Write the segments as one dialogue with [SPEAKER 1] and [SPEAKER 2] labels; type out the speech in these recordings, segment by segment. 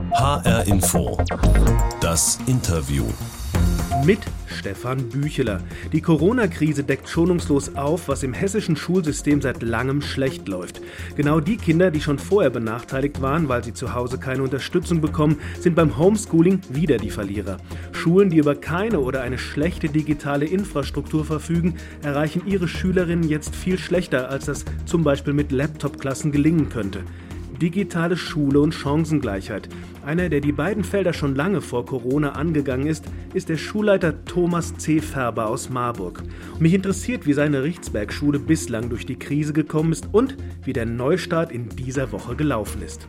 [SPEAKER 1] HR Info. Das Interview.
[SPEAKER 2] Mit Stefan Bücheler. Die Corona-Krise deckt schonungslos auf, was im hessischen Schulsystem seit langem schlecht läuft. Genau die Kinder, die schon vorher benachteiligt waren, weil sie zu Hause keine Unterstützung bekommen, sind beim Homeschooling wieder die Verlierer. Schulen, die über keine oder eine schlechte digitale Infrastruktur verfügen, erreichen ihre Schülerinnen jetzt viel schlechter, als das zum Beispiel mit Laptop-Klassen gelingen könnte. Digitale Schule und Chancengleichheit. Einer, der die beiden Felder schon lange vor Corona angegangen ist, ist der Schulleiter Thomas C. Färber aus Marburg. Und mich interessiert, wie seine Richtsberg-Schule bislang durch die Krise gekommen ist und wie der Neustart in dieser Woche gelaufen ist.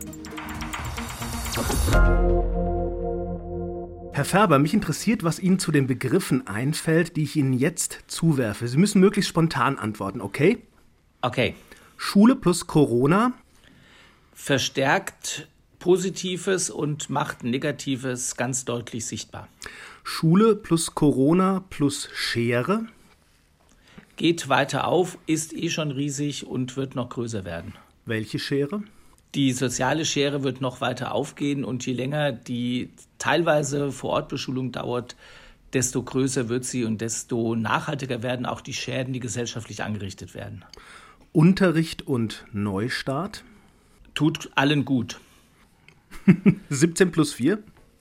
[SPEAKER 2] Herr Färber, mich interessiert, was Ihnen zu den Begriffen einfällt, die ich Ihnen jetzt zuwerfe. Sie müssen möglichst spontan antworten, okay?
[SPEAKER 3] Okay.
[SPEAKER 2] Schule plus Corona.
[SPEAKER 3] Verstärkt Positives und macht Negatives ganz deutlich sichtbar.
[SPEAKER 2] Schule plus Corona plus Schere.
[SPEAKER 3] Geht weiter auf, ist schon riesig und wird noch größer werden.
[SPEAKER 2] Welche Schere?
[SPEAKER 3] Die soziale Schere wird noch weiter aufgehen und je länger die teilweise Vorortbeschulung dauert, desto größer wird sie und desto nachhaltiger werden auch die Schäden, die gesellschaftlich angerichtet werden.
[SPEAKER 2] Unterricht und Neustart.
[SPEAKER 3] Tut allen gut.
[SPEAKER 2] 17 plus 4?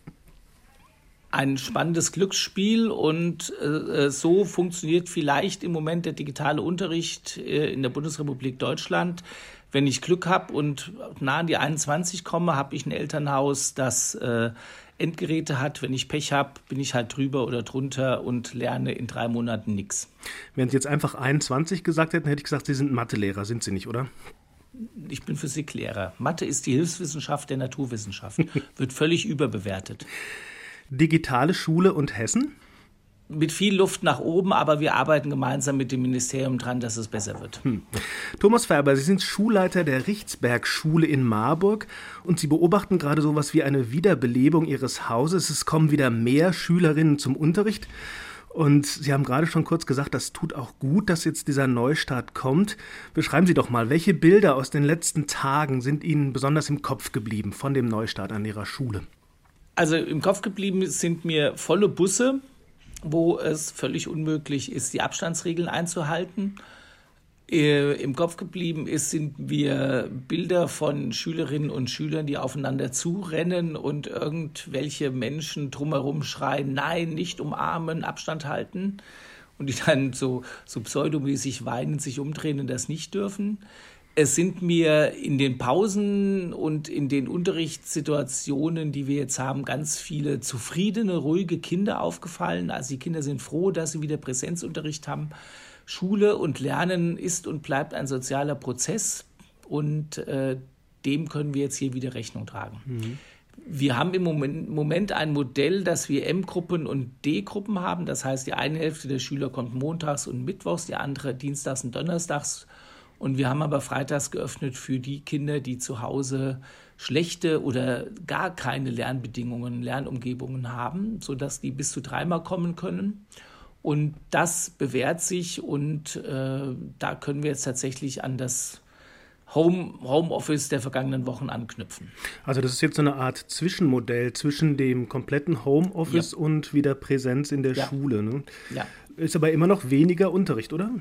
[SPEAKER 3] Ein spannendes Glücksspiel und so funktioniert vielleicht im Moment der digitale Unterricht in der Bundesrepublik Deutschland. Wenn ich Glück habe und nah an die 21 komme, habe ich ein Elternhaus, das Endgeräte hat. Wenn ich Pech habe, bin ich halt drüber oder drunter und lerne in 3 Monaten nichts.
[SPEAKER 2] Wenn Sie jetzt einfach 21 gesagt hätten, hätte ich gesagt, Sie sind Mathelehrer, sind Sie nicht, oder?
[SPEAKER 3] Ich bin Physiklehrer. Mathe ist die Hilfswissenschaft der Naturwissenschaft. Wird völlig überbewertet.
[SPEAKER 2] Digitale Schule und Hessen?
[SPEAKER 3] Mit viel Luft nach oben, aber wir arbeiten gemeinsam mit dem Ministerium dran, dass es besser wird.
[SPEAKER 2] Thomas Färber, Sie sind Schulleiter der Richtsberg-Schule in Marburg und Sie beobachten gerade sowas wie eine Wiederbelebung Ihres Hauses. Es kommen wieder mehr Schülerinnen zum Unterricht. Und Sie haben gerade schon kurz gesagt, das tut auch gut, dass jetzt dieser Neustart kommt. Beschreiben Sie doch mal, welche Bilder aus den letzten Tagen sind Ihnen besonders im Kopf geblieben von dem Neustart an Ihrer Schule?
[SPEAKER 3] Also im Kopf geblieben sind mir volle Busse, wo es völlig unmöglich ist, die Abstandsregeln einzuhalten. Im Kopf geblieben sind mir Bilder von Schülerinnen und Schülern, die aufeinander zurennen und irgendwelche Menschen drumherum schreien, nein, nicht umarmen, Abstand halten. Und die dann so pseudomäßig weinen, sich umdrehen und das nicht dürfen. Es sind mir in den Pausen und in den Unterrichtssituationen, die wir jetzt haben, ganz viele zufriedene, ruhige Kinder aufgefallen. Also die Kinder sind froh, dass sie wieder Präsenzunterricht haben. Schule und Lernen ist und bleibt ein sozialer Prozess und dem können wir jetzt hier wieder Rechnung tragen. Mhm. Wir haben im Moment ein Modell, dass wir M-Gruppen und D-Gruppen haben. Das heißt, die eine Hälfte der Schüler kommt montags und mittwochs, die andere dienstags und donnerstags. Und wir haben aber freitags geöffnet für die Kinder, die zu Hause schlechte oder gar keine Lernumgebungen haben, sodass die bis zu 3-mal kommen können. Und das bewährt sich und da können wir jetzt tatsächlich an das Homeoffice der vergangenen Wochen anknüpfen.
[SPEAKER 2] Also das ist jetzt so eine Art Zwischenmodell zwischen dem kompletten Homeoffice und wieder Präsenz in der Schule. Ne?
[SPEAKER 3] Ja.
[SPEAKER 2] Ist aber immer noch weniger Unterricht, oder?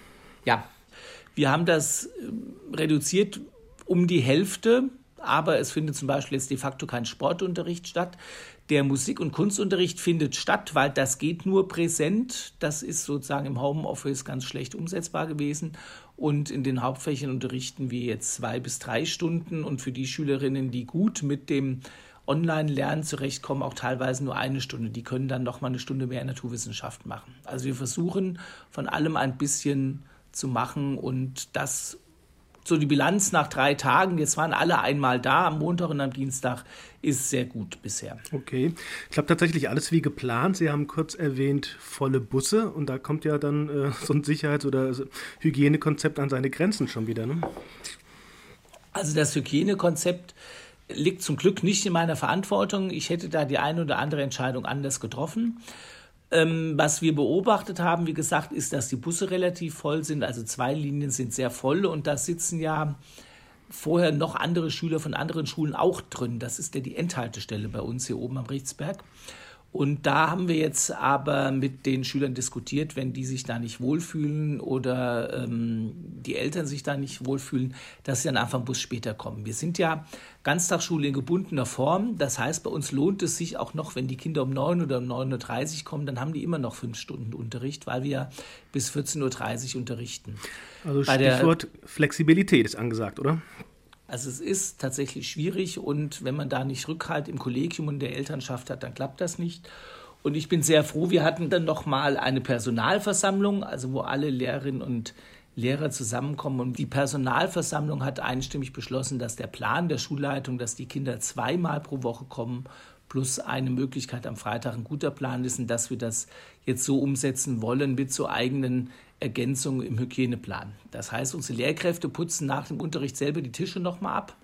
[SPEAKER 3] Ja, wir haben das reduziert um die Hälfte, aber es findet zum Beispiel jetzt de facto kein Sportunterricht statt. Der Musik- und Kunstunterricht findet statt, weil das geht nur präsent. Das ist sozusagen im Homeoffice ganz schlecht umsetzbar gewesen. Und in den Hauptfächern unterrichten wir jetzt 2 bis 3 Stunden. Und für die Schülerinnen, die gut mit dem Online-Lernen zurechtkommen, auch teilweise nur 1 Stunde. Die können dann noch mal 1 Stunde mehr Naturwissenschaft machen. Also wir versuchen von allem ein bisschen zu machen und das so die Bilanz nach 3 Tagen, jetzt waren alle einmal da, am Montag und am Dienstag, ist sehr gut bisher.
[SPEAKER 2] Okay, ich glaube tatsächlich alles wie geplant. Sie haben kurz erwähnt, volle Busse und da kommt ja dann so ein Sicherheits- oder Hygienekonzept an seine Grenzen schon wieder, ne?
[SPEAKER 3] Also das Hygienekonzept liegt zum Glück nicht in meiner Verantwortung. Ich hätte da die eine oder andere Entscheidung anders getroffen. Was wir beobachtet haben, wie gesagt, ist, dass die Busse relativ voll sind. Also 2 Linien sind sehr voll und da sitzen ja vorher noch andere Schüler von anderen Schulen auch drin. Das ist ja die Endhaltestelle bei uns hier oben am Richtsberg. Und da haben wir jetzt aber mit den Schülern diskutiert, wenn die sich da nicht wohlfühlen oder die Eltern sich da nicht wohlfühlen, dass sie dann einfach einen Bus später kommen. Wir sind ja Ganztagsschule in gebundener Form. Das heißt, bei uns lohnt es sich auch noch, wenn die Kinder um 9 oder um 9.30 Uhr kommen, dann haben die immer noch 5 Stunden Unterricht, weil wir ja bis 14.30 Uhr unterrichten.
[SPEAKER 2] Also Stichwort Flexibilität ist angesagt, oder?
[SPEAKER 3] Also es ist tatsächlich schwierig und wenn man da nicht Rückhalt im Kollegium und der Elternschaft hat, dann klappt das nicht. Und ich bin sehr froh, wir hatten dann nochmal eine Personalversammlung, also wo alle Lehrerinnen und Lehrer zusammenkommen. Und die Personalversammlung hat einstimmig beschlossen, dass der Plan der Schulleitung, dass die Kinder 2-mal pro Woche kommen, plus eine Möglichkeit am Freitag ein guter Plan ist und dass wir das jetzt so umsetzen wollen mit so eigenen Ergänzungen im Hygieneplan. Das heißt, unsere Lehrkräfte putzen nach dem Unterricht selber die Tische nochmal ab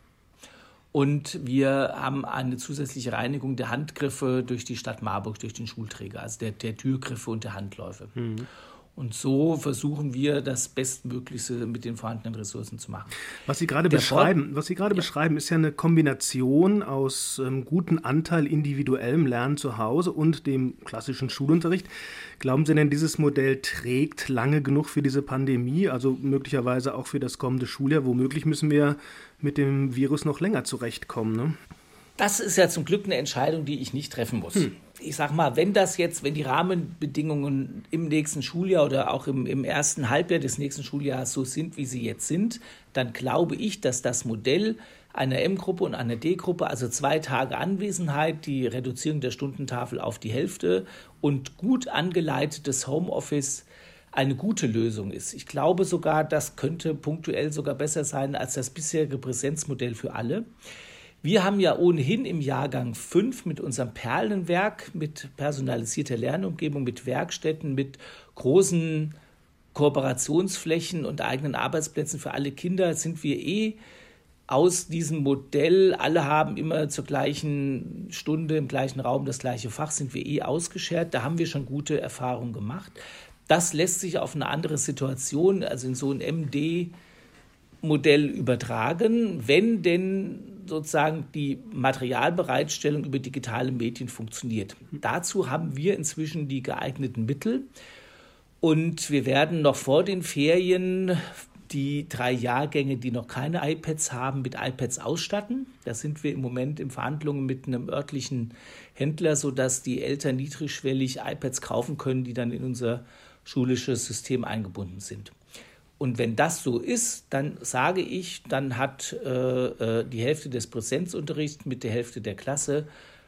[SPEAKER 3] und wir haben eine zusätzliche Reinigung der Handgriffe durch die Stadt Marburg, durch den Schulträger, also der Türgriffe und der Handläufe. Und so versuchen wir, das Bestmöglichste mit den vorhandenen Ressourcen zu machen.
[SPEAKER 2] Was Sie gerade beschreiben, ist ja eine Kombination aus gutem Anteil individuellem Lernen zu Hause und dem klassischen Schulunterricht. Glauben Sie denn, dieses Modell trägt lange genug für diese Pandemie, also möglicherweise auch für das kommende Schuljahr? Womöglich müssen wir mit dem Virus noch länger zurechtkommen, ne?
[SPEAKER 3] Das ist ja zum Glück eine Entscheidung, die ich nicht treffen muss. Ich sag mal, wenn die Rahmenbedingungen im nächsten Schuljahr oder auch im ersten Halbjahr des nächsten Schuljahres so sind, wie sie jetzt sind, dann glaube ich, dass das Modell einer M-Gruppe und einer D-Gruppe, also 2 Tage Anwesenheit, die Reduzierung der Stundentafel auf die Hälfte und gut angeleitetes Homeoffice eine gute Lösung ist. Ich glaube sogar, das könnte punktuell sogar besser sein als das bisherige Präsenzmodell für alle. Wir haben ja ohnehin im Jahrgang 5 mit unserem Perlenwerk, mit personalisierter Lernumgebung, mit Werkstätten, mit großen Kooperationsflächen und eigenen Arbeitsplätzen für alle Kinder, sind wir aus diesem Modell, alle haben immer zur gleichen Stunde im gleichen Raum das gleiche Fach, sind wir ausgeschert. Da haben wir schon gute Erfahrungen gemacht. Das lässt sich auf eine andere Situation, also in so ein MD-Modell übertragen, wenn denn sozusagen die Materialbereitstellung über digitale Medien funktioniert. Dazu haben wir inzwischen die geeigneten Mittel und wir werden noch vor den Ferien die 3 Jahrgänge, die noch keine iPads haben, mit iPads ausstatten. Da sind wir im Moment in Verhandlungen mit einem örtlichen Händler, sodass die Eltern niedrigschwellig iPads kaufen können, die dann in unser schulisches System eingebunden sind. Und wenn das so ist, dann sage ich, dann hat die Hälfte des Präsenzunterrichts mit der Hälfte der Klasse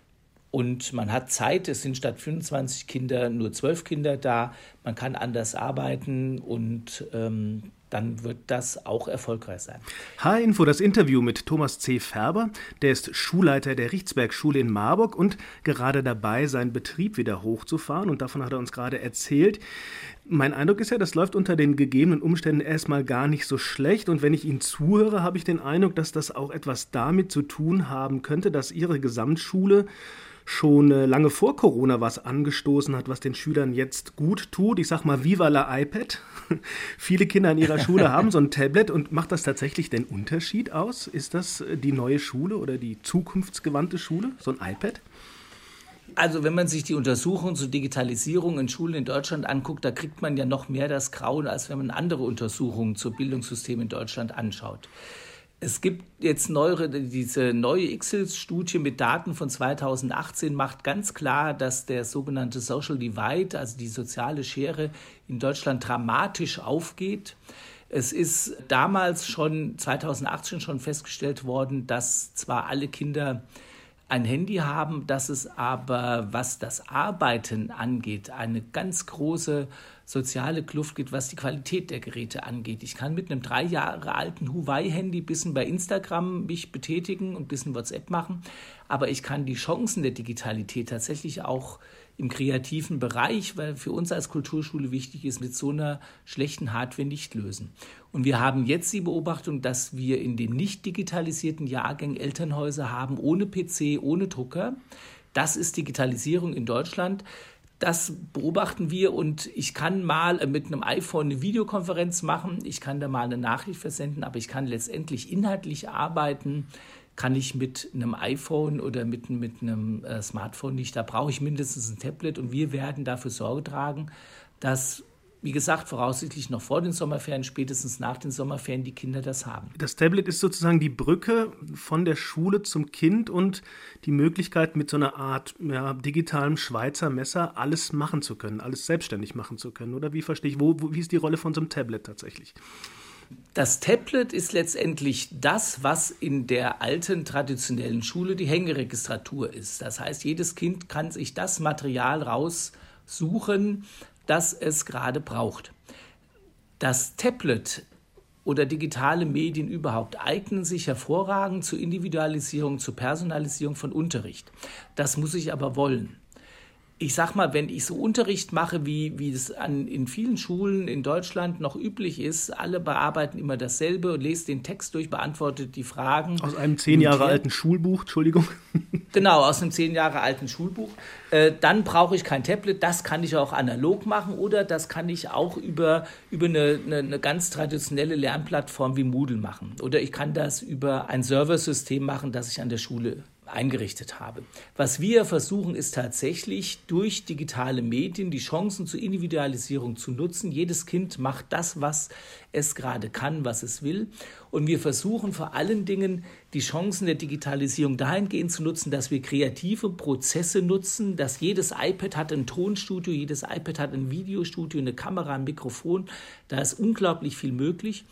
[SPEAKER 3] und man hat Zeit, es sind statt 25 Kinder nur 12 Kinder da, man kann anders arbeiten und dann wird das auch erfolgreich sein.
[SPEAKER 2] H-Info, das Interview mit Thomas C. Färber, der ist Schulleiter der Richtsberg-Schule in Marburg und gerade dabei, seinen Betrieb wieder hochzufahren und davon hat er uns gerade erzählt. Mein Eindruck ist ja, das läuft unter den gegebenen Umständen erstmal gar nicht so schlecht und wenn ich Ihnen zuhöre, habe ich den Eindruck, dass das auch etwas damit zu tun haben könnte, dass Ihre Gesamtschule schon lange vor Corona was angestoßen hat, was den Schülern jetzt gut tut. Ich sag mal, viva la iPad. Viele Kinder in ihrer Schule haben so ein Tablet und macht das tatsächlich den Unterschied aus? Ist das die neue Schule oder die zukunftsgewandte Schule, so ein iPad?
[SPEAKER 3] Also wenn man sich die Untersuchungen zur Digitalisierung in Schulen in Deutschland anguckt, da kriegt man ja noch mehr das Grauen, als wenn man andere Untersuchungen zur Bildungssystem in Deutschland anschaut. Es gibt jetzt diese neue ICSID-Studie mit Daten von 2018 macht ganz klar, dass der sogenannte Social Divide, also die soziale Schere in Deutschland dramatisch aufgeht. Es ist damals schon 2018 schon festgestellt worden, dass zwar alle Kinder ein Handy haben, dass es aber, was das Arbeiten angeht, eine ganz große soziale Kluft gibt, was die Qualität der Geräte angeht. Ich kann mit einem 3 Jahre alten Huawei-Handy ein bisschen bei Instagram mich betätigen und ein bisschen WhatsApp machen, aber ich kann die Chancen der Digitalität tatsächlich auch im kreativen Bereich, weil für uns als Kulturschule wichtig ist, mit so einer schlechten Hardware nicht lösen. Und wir haben jetzt die Beobachtung, dass wir in den nicht digitalisierten Jahrgängen Elternhäuser haben, ohne PC, ohne Drucker. Das ist Digitalisierung in Deutschland. Das beobachten wir und ich kann mal mit einem iPhone eine Videokonferenz machen, ich kann da mal eine Nachricht versenden, aber ich kann letztendlich inhaltlich arbeiten, kann ich mit einem iPhone oder mit einem Smartphone nicht. Da brauche ich mindestens ein Tablet und wir werden dafür Sorge tragen, dass, wie gesagt, voraussichtlich noch vor den Sommerferien, spätestens nach den Sommerferien die Kinder das haben.
[SPEAKER 2] Das Tablet ist sozusagen die Brücke von der Schule zum Kind und die Möglichkeit, mit so einer Art digitalem Schweizer Messer alles machen zu können, alles selbstständig machen zu können. Oder wie verstehe ich, wie ist die Rolle von so einem Tablet tatsächlich?
[SPEAKER 3] Das Tablet ist letztendlich das, was in der alten traditionellen Schule die Hängeregistratur ist. Das heißt, jedes Kind kann sich das Material raussuchen, das es gerade braucht. Das Tablet oder digitale Medien überhaupt eignen sich hervorragend zur Individualisierung, zur Personalisierung von Unterricht. Das muss ich aber wollen. Ich sag mal, wenn ich so Unterricht mache, wie es in vielen Schulen in Deutschland noch üblich ist, alle bearbeiten immer dasselbe und lesen den Text durch, beantwortet die Fragen.
[SPEAKER 2] Aus einem 10 Jahre alten Schulbuch, Entschuldigung.
[SPEAKER 3] Genau, aus einem 10 Jahre alten Schulbuch. Dann brauche ich kein Tablet, das kann ich auch analog machen oder das kann ich auch über eine ganz traditionelle Lernplattform wie Moodle machen. Oder ich kann das über ein Serversystem machen, das ich an der Schule eingerichtet habe. Was wir versuchen, ist tatsächlich durch digitale Medien die Chancen zur Individualisierung zu nutzen. Jedes Kind macht das, was es gerade kann, was es will. Und wir versuchen vor allen Dingen, die Chancen der Digitalisierung dahingehend zu nutzen, dass wir kreative Prozesse nutzen, dass jedes iPad hat ein Tonstudio, jedes iPad hat ein Videostudio, eine Kamera, ein Mikrofon. Da ist unglaublich viel möglich.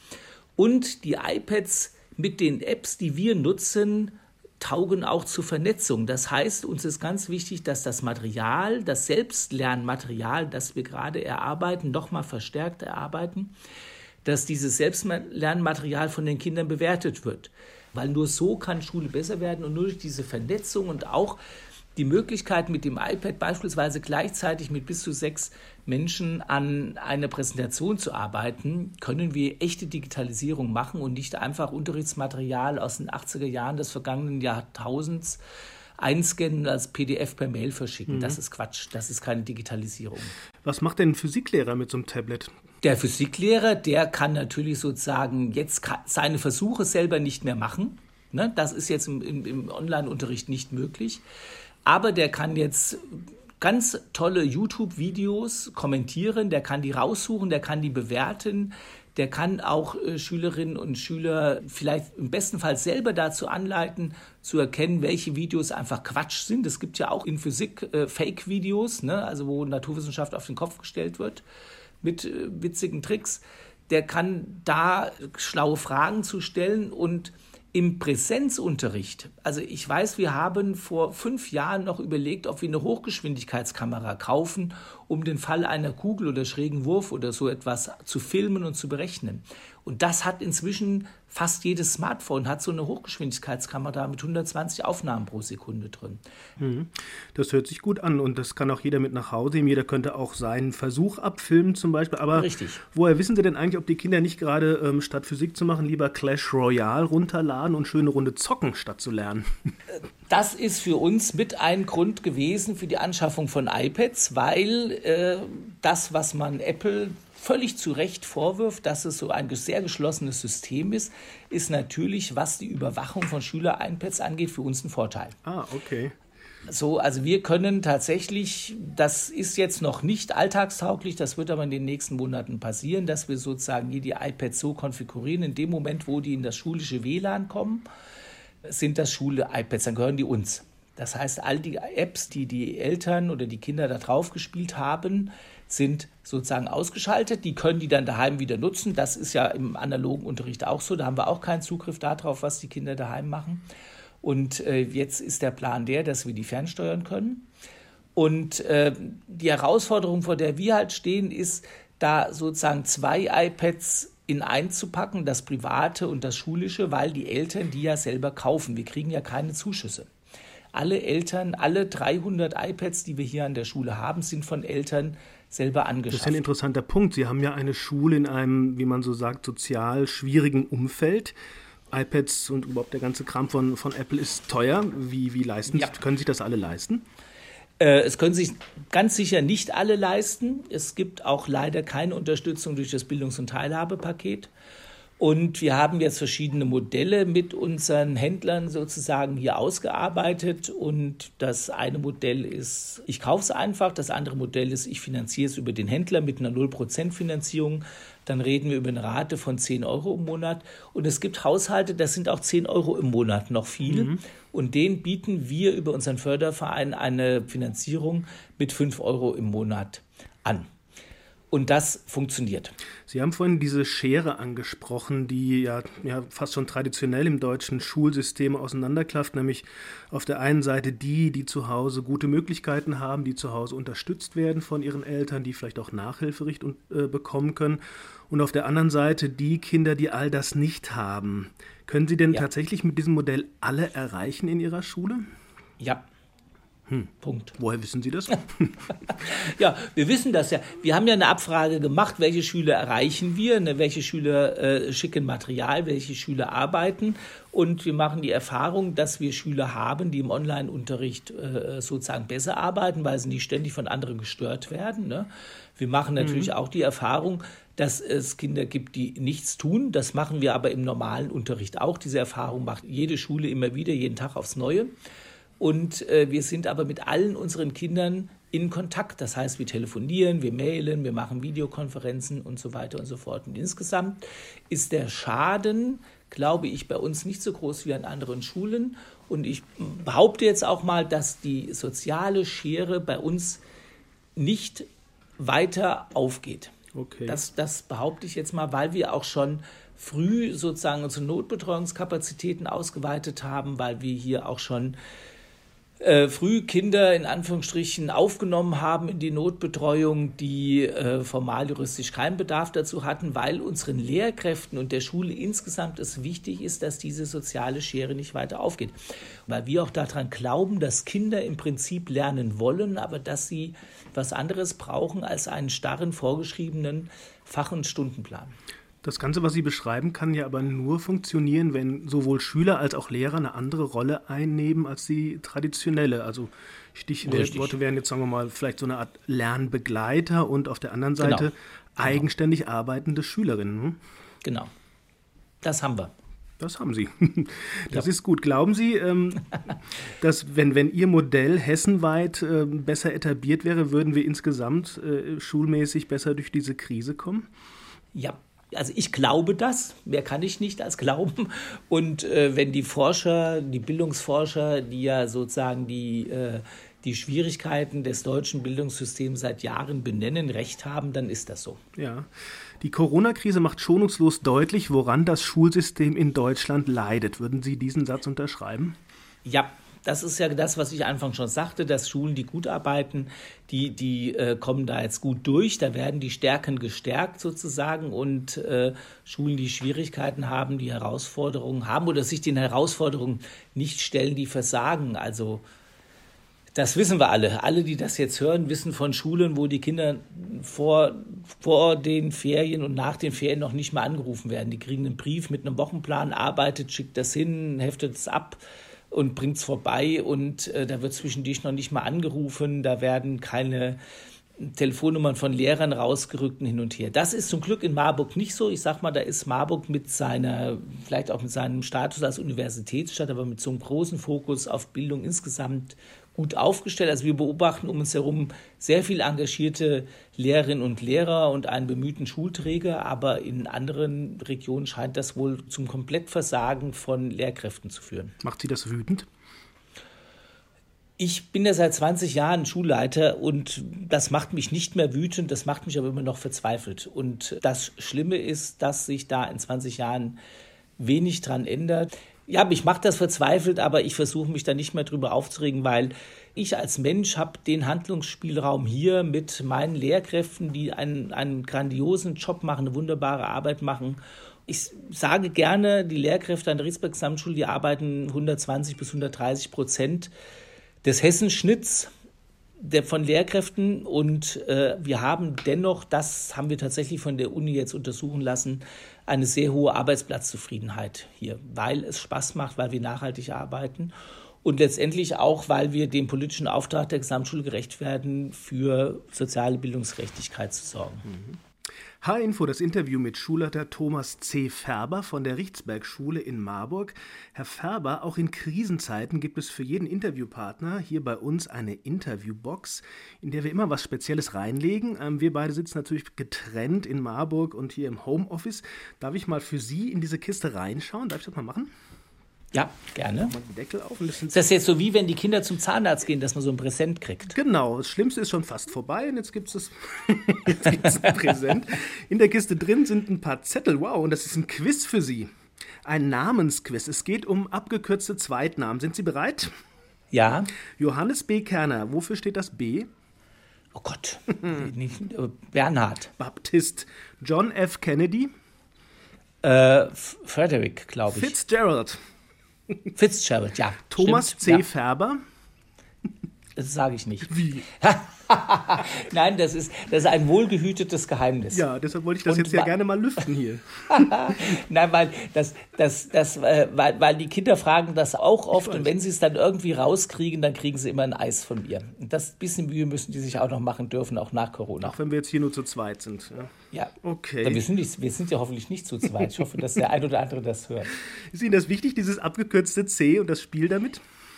[SPEAKER 3] Und die iPads mit den Apps, die wir nutzen, taugen auch zur Vernetzung. Das heißt, uns ist ganz wichtig, dass das Material, das Selbstlernmaterial, das wir gerade erarbeiten, nochmal verstärkt erarbeiten, dass dieses Selbstlernmaterial von den Kindern bewertet wird. Weil nur so kann Schule besser werden und nur durch diese Vernetzung und auch die Möglichkeit, mit dem iPad beispielsweise gleichzeitig mit bis zu 6 Menschen an einer Präsentation zu arbeiten, können wir echte Digitalisierung machen und nicht einfach Unterrichtsmaterial aus den 80er Jahren des vergangenen Jahrtausends einscannen und als PDF per Mail verschicken. Das ist Quatsch, das ist keine Digitalisierung.
[SPEAKER 2] Was macht denn ein Physiklehrer mit so einem Tablet?
[SPEAKER 3] Der Physiklehrer, der kann natürlich sozusagen jetzt seine Versuche selber nicht mehr machen. Ne? Das ist jetzt im Online-Unterricht nicht möglich. Aber der kann jetzt ganz tolle YouTube-Videos kommentieren, der kann die raussuchen, der kann die bewerten, der kann auch Schülerinnen und Schüler vielleicht im besten Fall selber dazu anleiten, zu erkennen, welche Videos einfach Quatsch sind. Es gibt ja auch in Physik Fake-Videos, ne? Also wo Naturwissenschaft auf den Kopf gestellt wird mit witzigen Tricks. Der kann da schlaue Fragen zu stellen und im Präsenzunterricht, also ich weiß, wir haben vor 5 Jahren noch überlegt, ob wir eine Hochgeschwindigkeitskamera kaufen, um den Fall einer Kugel oder schrägen Wurf oder so etwas zu filmen und zu berechnen. Und das hat inzwischen fast jedes Smartphone, hat so eine Hochgeschwindigkeitskamera mit 120 Aufnahmen pro Sekunde drin.
[SPEAKER 2] Das hört sich gut an und das kann auch jeder mit nach Hause nehmen. Jeder könnte auch seinen Versuch abfilmen zum Beispiel. Aber
[SPEAKER 3] richtig.
[SPEAKER 2] Woher wissen Sie denn eigentlich, ob die Kinder nicht gerade statt Physik zu machen, lieber Clash Royale runterladen und schöne Runde zocken, statt zu lernen?
[SPEAKER 3] Das ist für uns mit ein Grund gewesen für die Anschaffung von iPads, weil das, was man Apple völlig zu Recht vorwirft, dass es so ein sehr geschlossenes System ist, ist natürlich, was die Überwachung von Schüler-iPads angeht, für uns ein Vorteil.
[SPEAKER 2] Ah, okay.
[SPEAKER 3] So, also wir können tatsächlich, das ist jetzt noch nicht alltagstauglich, das wird aber in den nächsten Monaten passieren, dass wir sozusagen hier die iPads so konfigurieren, in dem Moment, wo die in das schulische WLAN kommen, sind das Schule-iPads, dann gehören die uns. Das heißt, all die Apps, die die Eltern oder die Kinder da drauf gespielt haben, sind sozusagen ausgeschaltet. Die können die dann daheim wieder nutzen. Das ist ja im analogen Unterricht auch so. Da haben wir auch keinen Zugriff darauf, was die Kinder daheim machen. Und jetzt ist der Plan dass wir die fernsteuern können. Und die Herausforderung, vor der wir halt stehen, ist, da sozusagen 2 iPads in einzupacken, das private und das schulische, weil die Eltern die ja selber kaufen. Wir kriegen ja keine Zuschüsse. Alle Eltern, alle 300 iPads, die wir hier an der Schule haben, sind von Eltern selber angeschafft.
[SPEAKER 2] Das ist ein interessanter Punkt. Sie haben ja eine Schule in einem, wie man so sagt, sozial schwierigen Umfeld. iPads und überhaupt der ganze Kram von Apple ist teuer. Wie leisten Sie? Können sich das alle leisten?
[SPEAKER 3] Es können sich ganz sicher nicht alle leisten. Es gibt auch leider keine Unterstützung durch das Bildungs- und Teilhabepaket. Und wir haben jetzt verschiedene Modelle mit unseren Händlern sozusagen hier ausgearbeitet. Und das eine Modell ist, ich kaufe es einfach. Das andere Modell ist, ich finanziere es über den Händler mit einer 0% Finanzierung. Dann reden wir über eine Rate von 10 Euro im Monat. Und es gibt Haushalte, das sind auch 10 Euro im Monat noch viel. Und denen bieten wir über unseren Förderverein eine Finanzierung mit 5 Euro im Monat an. Und das funktioniert.
[SPEAKER 2] Sie haben vorhin diese Schere angesprochen, die ja fast schon traditionell im deutschen Schulsystem auseinanderklafft, nämlich auf der einen Seite die zu Hause gute Möglichkeiten haben, die zu Hause unterstützt werden von ihren Eltern, die vielleicht auch Nachhilfe bekommen können, und auf der anderen Seite die Kinder, die all das nicht haben. Können Sie denn tatsächlich mit diesem Modell alle erreichen in Ihrer Schule?
[SPEAKER 3] Ja. Punkt.
[SPEAKER 2] Woher wissen Sie das?
[SPEAKER 3] Ja, wir wissen das ja. Wir haben ja eine Abfrage gemacht, welche Schüler erreichen wir, welche Schüler schicken Material, welche Schüler arbeiten. Und wir machen die Erfahrung, dass wir Schüler haben, die im Online-Unterricht sozusagen besser arbeiten, weil sie nicht ständig von anderen gestört werden. Ne? Wir machen natürlich auch die Erfahrung, dass es Kinder gibt, die nichts tun. Das machen wir aber im normalen Unterricht auch. Diese Erfahrung macht jede Schule immer wieder, jeden Tag aufs Neue. Und wir sind aber mit allen unseren Kindern in Kontakt. Das heißt, wir telefonieren, wir mailen, wir machen Videokonferenzen und so weiter und so fort. Und insgesamt ist der Schaden, glaube ich, bei uns nicht so groß wie an anderen Schulen. Und ich behaupte jetzt auch mal, dass die soziale Schere bei uns nicht weiter aufgeht.
[SPEAKER 2] Okay.
[SPEAKER 3] Das behaupte ich jetzt mal, weil wir auch schon früh sozusagen unsere Notbetreuungskapazitäten ausgeweitet haben, weil wir hier auch schon früh Kinder in Anführungsstrichen aufgenommen haben in die Notbetreuung, die formal juristisch keinen Bedarf dazu hatten, weil unseren Lehrkräften und der Schule insgesamt es wichtig ist, dass diese soziale Schere nicht weiter aufgeht. Weil wir auch daran glauben, dass Kinder im Prinzip lernen wollen, aber dass sie was anderes brauchen als einen starren, vorgeschriebenen Fach- und Stundenplan.
[SPEAKER 2] Das Ganze, was Sie beschreiben, kann ja aber nur funktionieren, wenn sowohl Schüler als auch Lehrer eine andere Rolle einnehmen als die traditionelle. Also Stichworte wären jetzt, sagen wir mal, vielleicht so eine Art Lernbegleiter und auf der anderen Seite eigenständig arbeitende Schülerinnen. Hm?
[SPEAKER 3] Genau, das haben wir.
[SPEAKER 2] Das haben Sie. Das ist gut. Glauben Sie, dass wenn Ihr Modell hessenweit besser etabliert wäre, würden wir insgesamt schulmäßig besser durch diese Krise kommen?
[SPEAKER 3] Ja. Also ich glaube das, mehr kann ich nicht als glauben. Und wenn die Forscher, die Bildungsforscher, die ja sozusagen die Schwierigkeiten des deutschen Bildungssystems seit Jahren benennen, recht haben, dann ist das so.
[SPEAKER 2] Ja, die Corona-Krise macht schonungslos deutlich, woran das Schulsystem in Deutschland leidet. Würden Sie diesen Satz unterschreiben?
[SPEAKER 3] Ja. Das ist ja das, was ich anfangs schon sagte, dass Schulen, die gut arbeiten, die kommen da jetzt gut durch. Da werden die Stärken gestärkt sozusagen und Schulen, die Schwierigkeiten haben, die Herausforderungen haben oder sich den Herausforderungen nicht stellen, die versagen. Also das wissen wir alle. Alle, die das jetzt hören, wissen von Schulen, wo die Kinder vor den Ferien und nach den Ferien noch nicht mal angerufen werden. Die kriegen einen Brief mit einem Wochenplan, arbeitet, schickt das hin, heftet es ab und bringt es vorbei und da wird zwischendurch noch nicht mal angerufen, da werden keine Telefonnummern von Lehrern rausgerückt und hin und her. Das ist zum Glück in Marburg nicht so. Ich sag mal, da ist Marburg vielleicht auch mit seinem Status als Universitätsstadt, aber mit so einem großen Fokus auf Bildung insgesamt gut aufgestellt. Also wir beobachten um uns herum sehr viel engagierte Lehrerinnen und Lehrer und einen bemühten Schulträger, aber in anderen Regionen scheint das wohl zum Komplettversagen von Lehrkräften zu führen.
[SPEAKER 2] Macht Sie das wütend?
[SPEAKER 3] Ich bin ja seit 20 Jahren Schulleiter und das macht mich nicht mehr wütend, das macht mich aber immer noch verzweifelt. Und das Schlimme ist, dass sich da in 20 Jahren wenig dran ändert. Ja, mich macht das verzweifelt, aber ich versuche mich da nicht mehr drüber aufzuregen, weil ich als Mensch habe den Handlungsspielraum hier mit meinen Lehrkräften, die einen grandiosen Job machen, eine wunderbare Arbeit machen. Ich sage gerne, die Lehrkräfte an der Riesberg-Gesamtschule, die arbeiten 120% bis 130% des Hessenschnitts von Lehrkräften und wir haben dennoch, das haben wir tatsächlich von der Uni jetzt untersuchen lassen, eine sehr hohe Arbeitsplatzzufriedenheit hier, weil es Spaß macht, weil wir nachhaltig arbeiten Und letztendlich auch, weil wir dem politischen Auftrag der Gesamtschule gerecht werden, für soziale Bildungsgerechtigkeit zu sorgen.
[SPEAKER 2] H-Info, das Interview mit Schulleiter Thomas C. Färber von der Richtsberg-Schule in Marburg. Herr Färber, auch in Krisenzeiten gibt es für jeden Interviewpartner hier bei uns eine Interviewbox, in der wir immer was Spezielles reinlegen. Wir beide sitzen natürlich getrennt in Marburg und hier im Homeoffice. Darf ich mal für Sie in diese Kiste reinschauen? Darf ich das mal machen?
[SPEAKER 3] Ja, gerne.
[SPEAKER 2] Mal den Deckel auf. Und
[SPEAKER 3] Ist das jetzt so, wie wenn die Kinder zum Zahnarzt gehen, dass man so ein Präsent kriegt?
[SPEAKER 2] Genau, das Schlimmste ist schon fast vorbei und jetzt gibt es ein Präsent. In der Kiste drin sind ein paar Zettel. Wow, und das ist ein Quiz für Sie. Ein Namensquiz. Es geht um abgekürzte Zweitnamen. Sind Sie bereit?
[SPEAKER 3] Ja.
[SPEAKER 2] Johannes B. Kerner. Wofür steht das B?
[SPEAKER 3] Oh Gott. Bernhard.
[SPEAKER 2] Baptist. John F. Kennedy.
[SPEAKER 3] Frederick, glaube ich.
[SPEAKER 2] Fitzgerald.
[SPEAKER 3] Fitzgerald, ja.
[SPEAKER 2] Thomas
[SPEAKER 3] stimmt,
[SPEAKER 2] C.
[SPEAKER 3] ja.
[SPEAKER 2] Färber.
[SPEAKER 3] Das sage ich nicht.
[SPEAKER 2] Wie?
[SPEAKER 3] Nein, das ist ein wohlgehütetes Geheimnis.
[SPEAKER 2] Ja, deshalb wollte ich das
[SPEAKER 3] Und
[SPEAKER 2] jetzt ja gerne mal lüften hier.
[SPEAKER 3] Nein, weil die Kinder fragen das auch oft und wenn sie es dann irgendwie rauskriegen, dann kriegen sie immer ein Eis von mir. Und das bisschen Mühe müssen die sich auch noch machen dürfen, auch nach Corona.
[SPEAKER 2] Auch wenn wir jetzt hier nur zu zweit sind.
[SPEAKER 3] Ja.
[SPEAKER 2] Okay.
[SPEAKER 3] Wir sind ja hoffentlich nicht zu zweit. Ich hoffe, dass der ein oder andere das hört.
[SPEAKER 2] Ist Ihnen das wichtig, dieses abgekürzte C und das Spiel damit?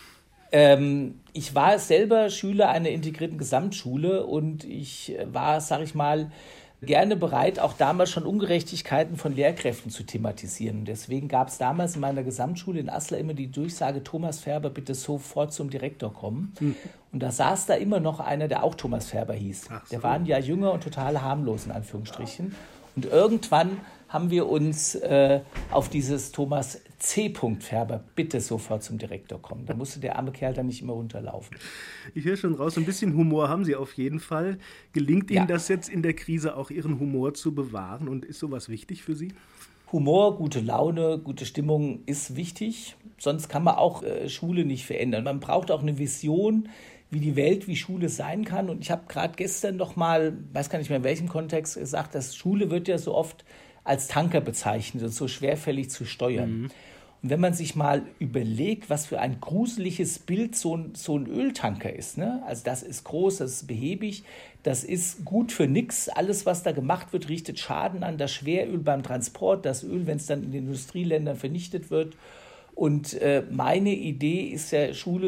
[SPEAKER 3] Ich war selber Schüler einer integrierten Gesamtschule und ich war, sag ich mal, gerne bereit, auch damals schon Ungerechtigkeiten von Lehrkräften zu thematisieren. Deswegen gab es damals in meiner Gesamtschule in Aslar immer die Durchsage, Thomas Färber, bitte sofort zum Direktor kommen. Und da saß da immer noch einer, der auch Thomas Färber hieß.
[SPEAKER 2] Ach so.
[SPEAKER 3] Der war ein Jahr jünger und total harmlos, in Anführungsstrichen. Und irgendwann haben wir uns auf dieses Thomas C. Färber, bitte sofort zum Direktor kommen. Da musste der arme Kerl dann nicht immer runterlaufen.
[SPEAKER 2] Ich höre schon raus, ein bisschen Humor haben Sie auf jeden Fall. Gelingt Ihnen das jetzt in der Krise auch, Ihren Humor zu bewahren und ist sowas wichtig für Sie?
[SPEAKER 3] Humor, gute Laune, gute Stimmung ist wichtig. Sonst kann man auch Schule nicht verändern. Man braucht auch eine Vision, wie die Welt, wie Schule sein kann. Und ich habe gerade gestern noch mal, weiß gar nicht mehr in welchem Kontext, gesagt, dass Schule wird ja so oft als Tanker bezeichnet und so schwerfällig zu steuern. Und wenn man sich mal überlegt, was für ein gruseliges Bild so ein Öltanker ist, ne? Also das ist groß, das ist behäbig, das ist gut für nix. Alles, was da gemacht wird, richtet Schaden an. Das Schweröl beim Transport, das Öl, wenn es dann in den Industrieländern vernichtet wird. Und meine Idee ist ja, Schule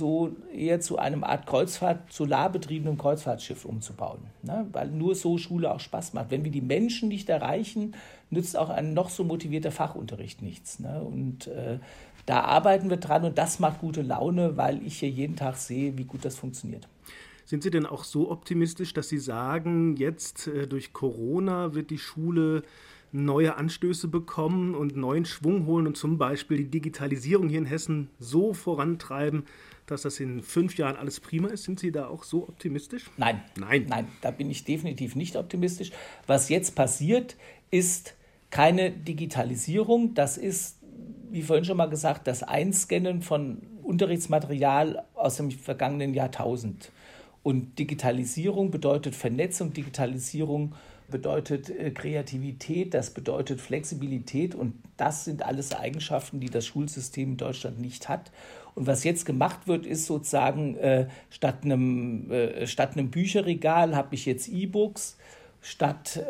[SPEAKER 3] eher zu einem Art solarbetriebenem Kreuzfahrtschiff umzubauen. Ne? Weil nur so Schule auch Spaß macht. Wenn wir die Menschen nicht erreichen, nützt auch ein noch so motivierter Fachunterricht nichts. Ne? Und da arbeiten wir dran und das macht gute Laune, weil ich hier jeden Tag sehe, wie gut das funktioniert.
[SPEAKER 2] Sind Sie denn auch so optimistisch, dass Sie sagen, jetzt durch Corona wird die Schule neue Anstöße bekommen und neuen Schwung holen und zum Beispiel die Digitalisierung hier in Hessen so vorantreiben, dass das in 5 Jahren alles prima ist? Sind Sie da auch so optimistisch?
[SPEAKER 3] Nein, da bin ich definitiv nicht optimistisch. Was jetzt passiert, ist keine Digitalisierung. Das ist, wie vorhin schon mal gesagt, das Einscannen von Unterrichtsmaterial aus dem vergangenen Jahrtausend. Und Digitalisierung bedeutet Vernetzung, Digitalisierung bedeutet Kreativität, das bedeutet Flexibilität und das sind alles Eigenschaften, die das Schulsystem in Deutschland nicht hat. Und was jetzt gemacht wird, ist sozusagen statt einem Bücherregal habe ich jetzt E-Books, statt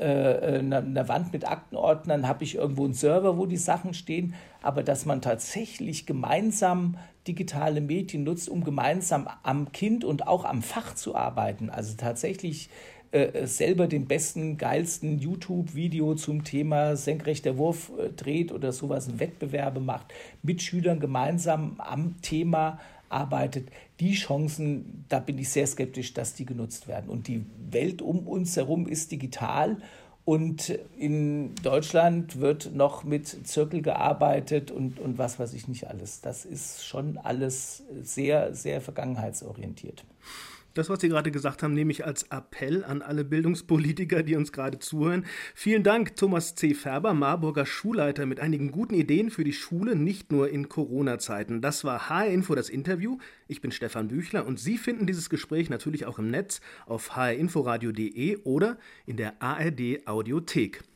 [SPEAKER 3] einer Wand mit Aktenordnern habe ich irgendwo einen Server, wo die Sachen stehen, aber dass man tatsächlich gemeinsam digitale Medien nutzt, um gemeinsam am Kind und auch am Fach zu arbeiten, also tatsächlich selber den besten, geilsten YouTube-Video zum Thema senkrechter Wurf dreht oder sowas, Wettbewerbe macht, mit Schülern gemeinsam am Thema arbeitet, die Chancen, da bin ich sehr skeptisch, dass die genutzt werden. Und die Welt um uns herum ist digital und in Deutschland wird noch mit Zirkel gearbeitet und was weiß ich nicht alles. Das ist schon alles sehr, sehr vergangenheitsorientiert.
[SPEAKER 2] Das, was Sie gerade gesagt haben, nehme ich als Appell an alle Bildungspolitiker, die uns gerade zuhören. Vielen Dank, Thomas C. Färber, Marburger Schulleiter, mit einigen guten Ideen für die Schule, nicht nur in Corona-Zeiten. Das war HR-Info, das Interview. Ich bin Stefan Büchler und Sie finden dieses Gespräch natürlich auch im Netz auf hrinforadio.de oder in der ARD-Audiothek.